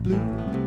blue.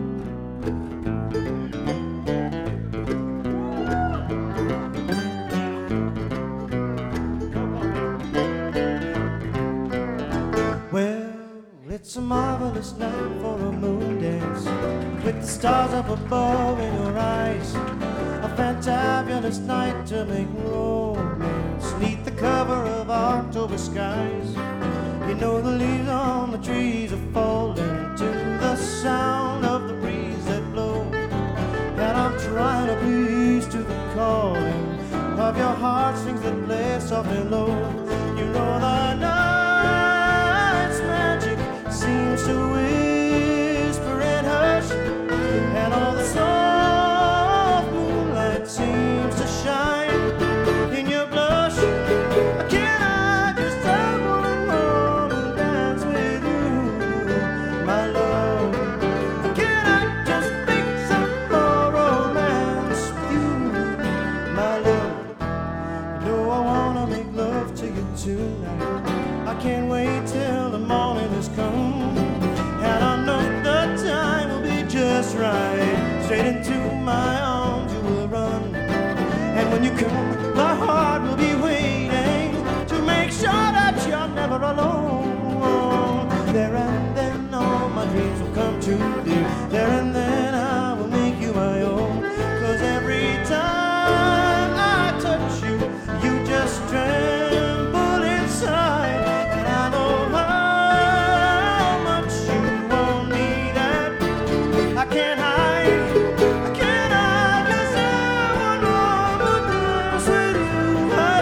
Well, it's a marvelous night for a moon dance, with the stars up above in your eyes. A fantabulous night to make romance, neath the cover of October skies. You know the leaves on the trees are falling to the sound of the breeze that blows, and I'm trying to please to the calling of your heartstrings that play soft and low. You know the night's magic seems to whisper and hush, and all the soft moonlight seems to shine in your blush. Can I just have one more dance with you, my love? Can I just make some more romance with you, my love? You know I wanna make love to you tonight. I can't wait till the morning has come, and I know the time will be just right. Straight into my arms you will run, and when you come, my heart will be waiting to make sure that you're never alone. There and then all my dreams will come true, dear. There and then I will make you my own. 'Cause every time I touch you, you just tremble inside, and I know how much you want me that I can't hide. I can't hide. Just have one more dance with you, my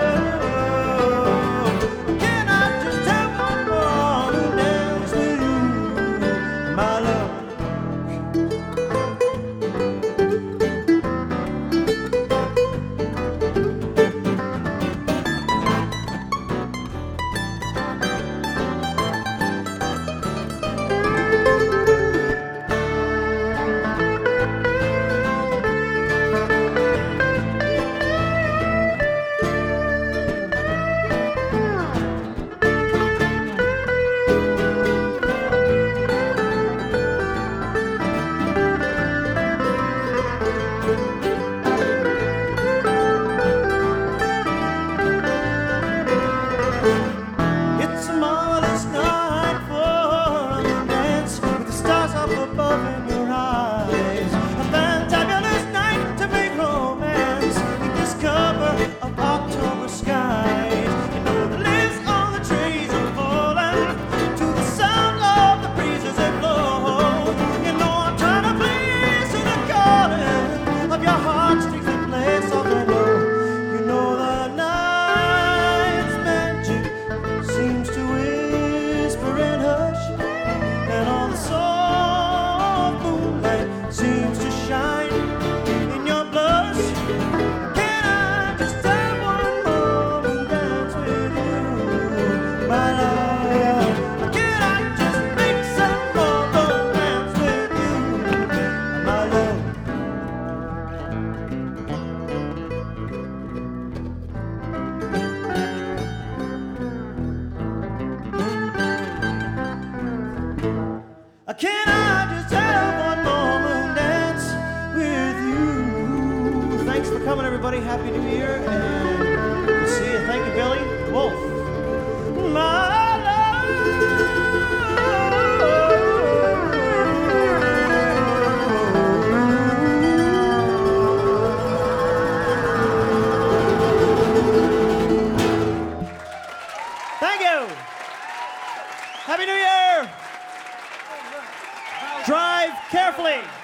love. Can I just have one more dance with you, my love? It's a marvelous night for a dance, with the stars up above in your eyes. A fantabulous night to make romance, with this cover of October skies. You know the leaves on the trees are falling to the sound of the breezes that blow. You know I'm trying to please to the calling of your heartstrings that play soft and low. You know the night's magic seems to whisper and hush, and all the soft moonlight seems to shine in your blush. Can I just have one more dance with you, my love? Can I just make some more romance with you, my love? Can I just have one more moon dance with you? Thanks for coming, everybody. Happy New Year, and we'll see you. Thank you, Billy Wolf. My Thank you. Happy New Year. Drive carefully.